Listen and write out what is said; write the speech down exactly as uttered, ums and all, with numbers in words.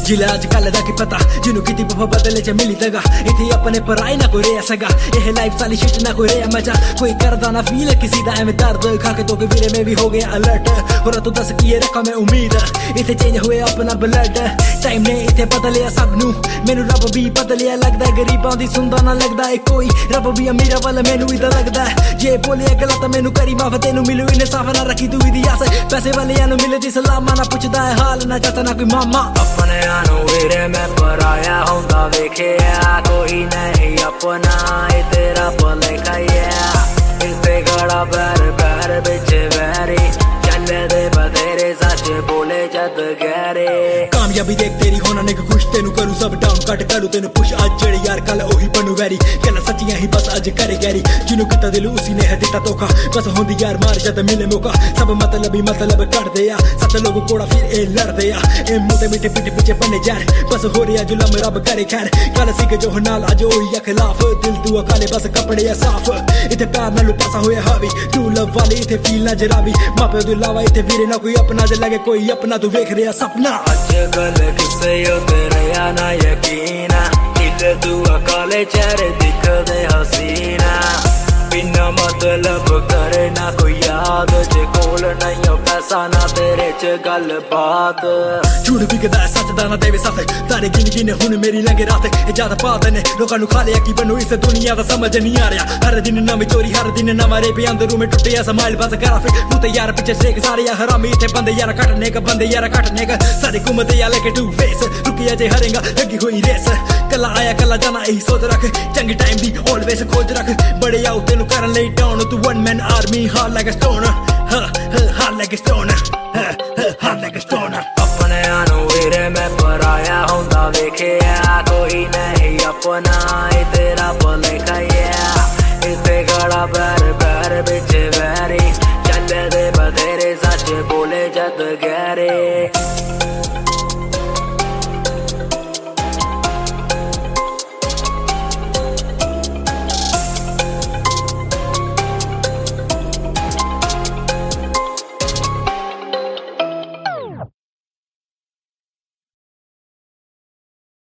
जिला अजकल दा की पता जिन्हों की बफा बदले च मिली दगा इथे अपने पराई ना कोई रेया सगा एह लाइफ साली शिट ना कोई रेया मजा कोई करदा ना फील किसी दा एवें दर्द खा के तो के वीरे में भी हो गया अलर्ट और तू दस की रखा मैं उम्मीद इथे चेंज हुए अपना ब्लड टाइम ने इथे बदलिया सब नू मैनू रब भी बदलिया लगदा गरीबां दी सुनदा ना लगदा है कोई रब भी अमीरा वाला मैनू इदा लगदा जे बोलिया गलत मैनू करी माफ तेनू मिलू इंसाफ ना रखी तू इदी आस पैसे वाले नू मिले दी सलामा ना पुछदा है हाल ना चाहता ना कोई मामा अपने आनू वीरे मैं पराया हुंदा वेखिया कोई नहीं अपना ए तेरा भलेखा इसे गड़ा पैर पैर बिच वैरी चले दे बतेरे सच बोले जद गहरे कामयाबी देख तेरी होना ने खुश तेनू करूं सब डाउन कट करूं तेनू पुश आज जड़े यार कल ओही बनू वैरी गल सच्चियां ही बस आज करे गैरी जिन्हों किता दिल उसी ने है दिता धोखा बस होंदी यार मार जद मिले मौका सब मतलब ही मतलब कर दे या सच लोग कोड़ा फिर ए लड़ दे या ए मुते मीठे पीठ पीछे बने जार बस हो रहा जुलम रब करे खैर गल सिक जो नाल आज ओही या खिलाफ दिल तू काले बस कपड़े या साफ इथे प्यार नाल पासा होया हावी तू लव वाली इथे फील ना जराबी मापे तू लावा इथे वीरे ना कोई अपना जे लगे कोई अपना तू वेख रहा सपना अजकल किसे तेरे ना यकीन दिल तू काले चेहरे दिखदे हसीना बिना मतलब करे ना कोई याद जे कोल नहीं पैसा ना तेरे च गल बात झूठ भी कदा सच दा ना देवे साथ तारे गिन गिन हुन मेरी लंगे रात ज्यादा पाते ने लोकां नु खा लिया की बनू इस दुनिया दा समझ नहीं आ रहा हर दिन नवी चोरी हर दिन नवा रे पे अंदर में टूटे समाइल बस करा फिर तू ते यार पीछे से सारे हरामी इथे बंदे यार कटने का बंदे यार कटने का सारे घूमते या लेके टू फेस रुकिया जे हरेगा लगी हुई रेस कला आया कला जाना यही सोच रख चंगी टाइम दी ऑलवेज खोज रख बड़े आउ तेनू करन लई down to one man army hard like a stoner hard like a stoner hard like a stoner अपने आनू वीरे मैं पराया हुंदा वेखिया कोई नहीं अपना ए तेरा भलेखा इसे गड़ा पैर पैर बिच वैरी चले दे बतेरे सच बोले जद गहरे